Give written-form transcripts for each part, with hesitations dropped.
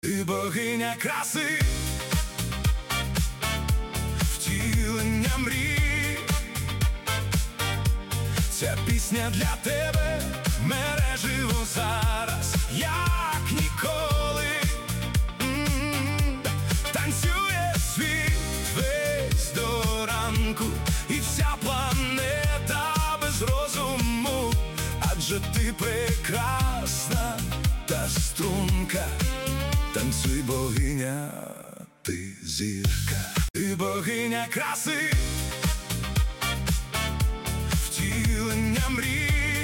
Ти богиня краси, втілення мрій. Ця пісня для тебе мереживо зараз, як ніколи. Танцює світ весь до ранку, і вся планета без розуму, адже ти прекрасна та струнка. Танцюй, богиня, ти зірка. Ти богиня краси, втілення мрій.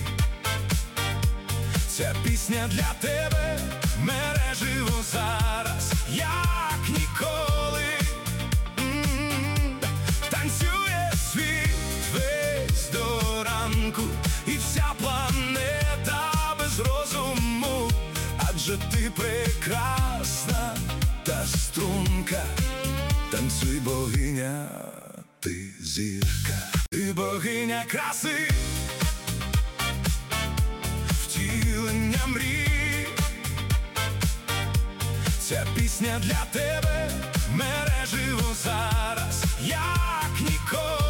Ця пісня для тебе мереживо зараз, як ніколи. Танцює світ весь до ранку, і вся планета без розуму, адже ти прекрасна та струнка. Танцюй, богиня, ти зірка. Ти богиня краси, втілення мрій. Ця пісня для тебе мереживо зараз, як ніколи.